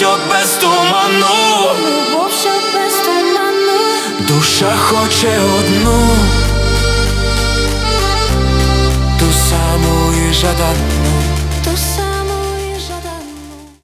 що без туману, любов, що без туману. душа хоче одну, ту саму і жадану.